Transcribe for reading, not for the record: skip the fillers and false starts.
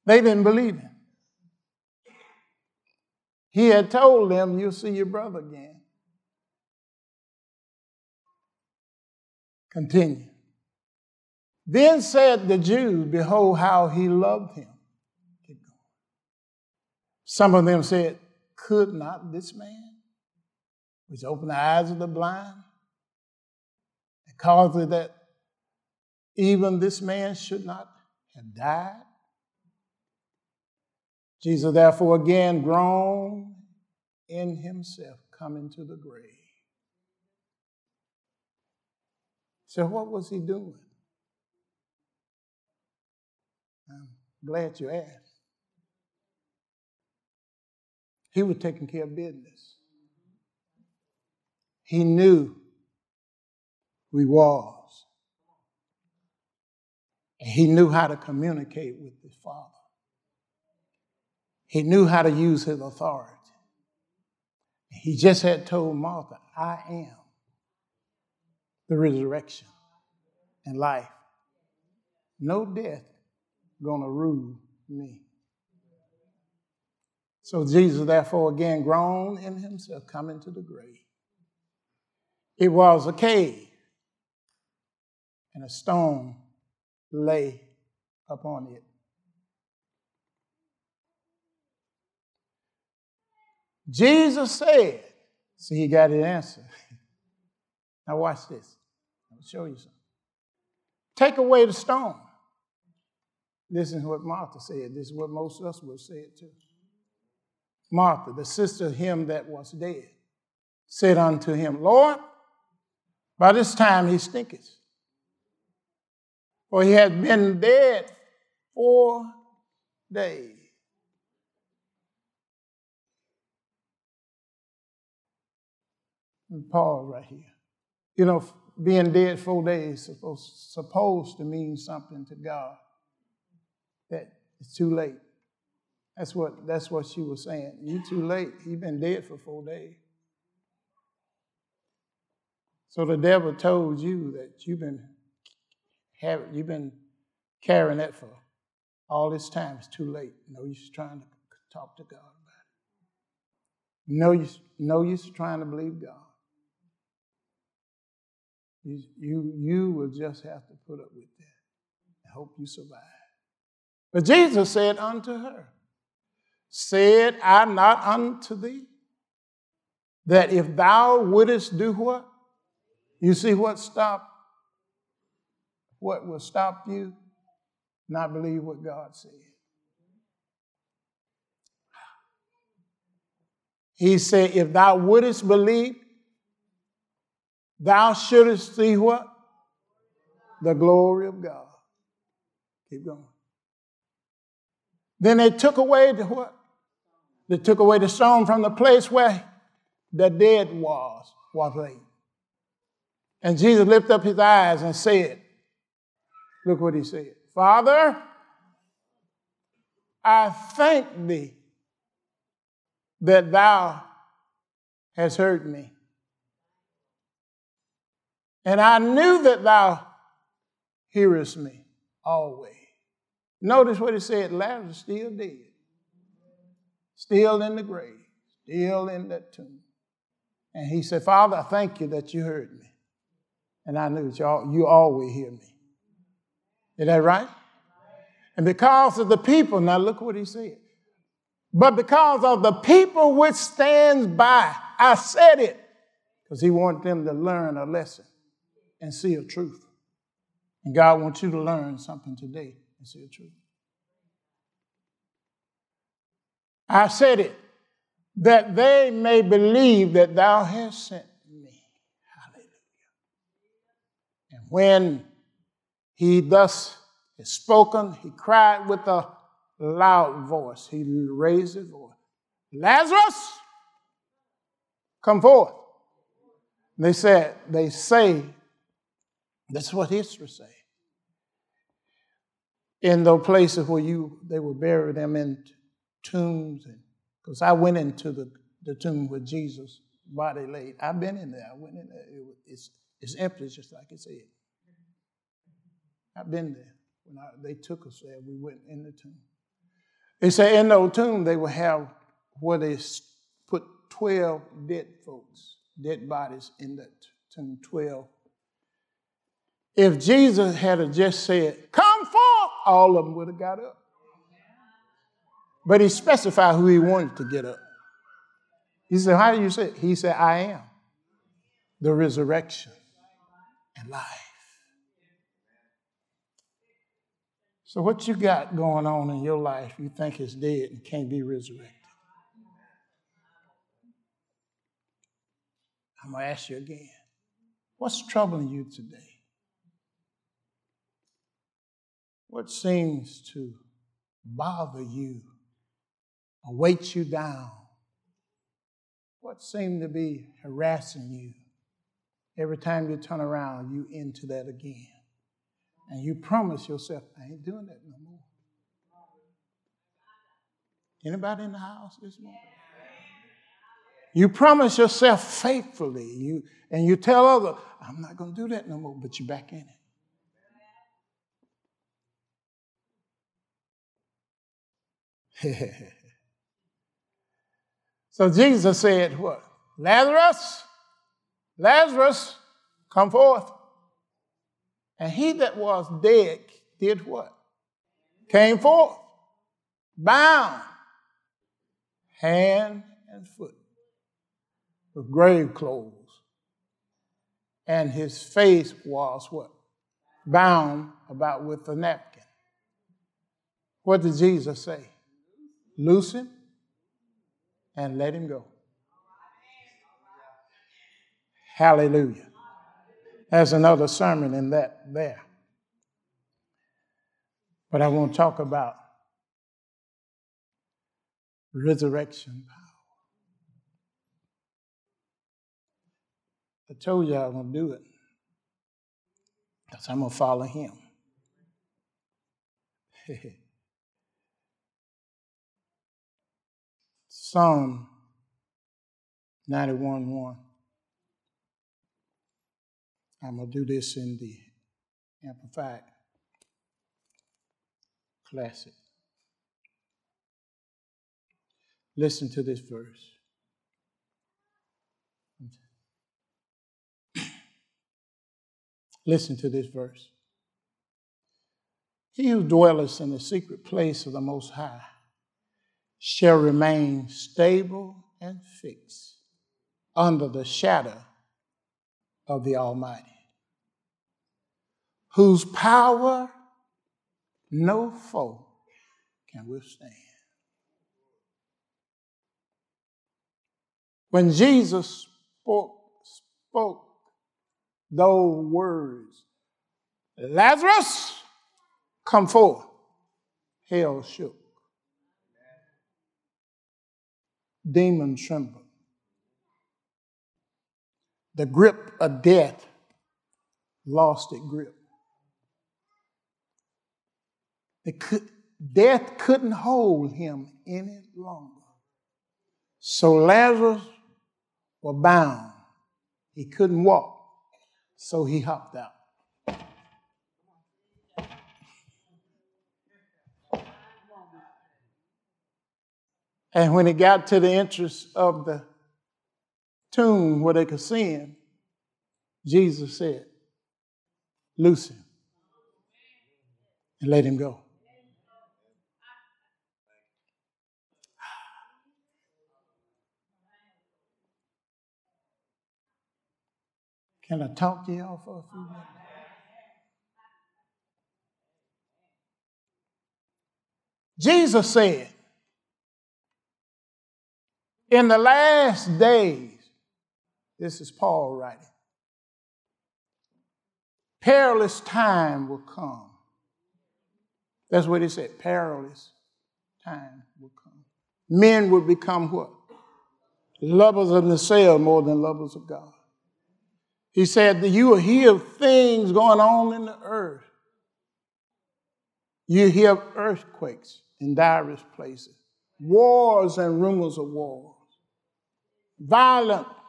They didn't believe him. He had told them, you'll see your brother again. Continue. Then said the Jews, behold how he loved him. Keep going. Some of them said, could not this man, which opened the eyes of the blind, and caused it that even this man should not have died? Jesus therefore again groaned in himself, coming to the grave. So what was he doing? I'm glad you asked. He was taking care of business. He knew who he was. And he knew how to communicate with his Father. He knew how to use his authority. He just had told Martha, I am the resurrection and life. No death gonna rule me. So Jesus therefore again groaned in himself, coming to the grave. It was a cave, and a stone lay upon it. Jesus said, see, he got his answer. Now watch this. I'll show you something. Take away the stone. This is what Martha said. This is what most of us would say it too. Martha, the sister of him that was dead, said unto him, Lord, by this time he stinketh, for he had been dead 4 days. Let me pause right here. You know, being dead 4 days is supposed to mean something to God. That it's too late. That's what she was saying. You too late. You've been dead for 4 days. So the devil told you that you've been carrying that for all this time. It's too late. No use trying to talk to God about it. No use trying to believe God. You will just have to put up with that and hope you survive. But Jesus said unto her, said I not unto thee, that if thou wouldest do what? You see what will stop you? Not believe what God said. He said, if thou wouldest believe, thou shouldest see what? The glory of God. Keep going. Then they took away the what? They took away the stone from the place where the dead was laid. And Jesus lifted up his eyes and said, look what he said. Father, I thank thee that thou hast heard me. And I knew that thou hearest me always. Notice what he said, Lazarus still dead. Still in the grave. Still in that tomb. And he said, Father, I thank you that you heard me. And I knew that you always hear me. Is that right? And because of the people, now look what he said. But because of the people which stands by, I said it. Because he wanted them to learn a lesson and see a truth. And God wants you to learn something today and see a truth. I said it, that they may believe that thou hast sent me. Hallelujah. And when he thus is spoken, he cried with a loud voice. He raised his voice. Lazarus, come forth. They say, that's what history say. In those places where they would bury them in tombs. Because I went into the tomb where Jesus' body laid. I've been in there. I went in there. It's empty, just like it said. I've been there. When they took us there, we went in the tomb. They say in the old tomb they will have where they put 12 dead folks, dead bodies in that tomb, 12. If Jesus had just said, come forth, all of them would have got up. But he specified who he wanted to get up. He said, how do you say it? He said, I am the resurrection and life. So what you got going on in your life you think is dead and can't be resurrected? I'm going to ask you again. What's troubling you today? What seems to bother you or weight you down? What seems to be harassing you? Every time you turn around, you into that again. And you promise yourself, I ain't doing that no more. Anybody in the house this morning? You promise yourself faithfully, and you tell others, I'm not going to do that no more, but you're back in it. So Jesus said what? Lazarus, come forth. And he that was dead did what? Came forth, bound, hand and foot, with grave clothes. And his face was what? Bound about with a napkin. What did Jesus say? Loose him and let him go. Hallelujah. There's another sermon in that there. But I want to talk about resurrection power. I told you I was going to do it because I'm going to follow him. Psalm 91:1. I'm going to do this in the Amplified Classic. Listen to this verse. Listen to this verse. He who dwelleth in the secret place of the Most High shall remain stable and fixed under the shadow of the Almighty, whose power no foe can withstand. When Jesus spoke those words, Lazarus, come forth, hell shook. Demons trembled. The grip of death lost its grip. Death couldn't hold him any longer. So Lazarus was bound. He couldn't walk, so he hopped out. And when he got to the entrance of the tomb where they could see him, Jesus said, loose him and let him go. Can I talk to y'all for a few minutes? Jesus said, in the last days, this is Paul writing, perilous time will come. That's what he said, perilous time will come. Men will become what? Lovers of themselves more than lovers of God. He said that you will hear things going on in the earth. You hear earthquakes in diverse places, wars and rumors of wars, violent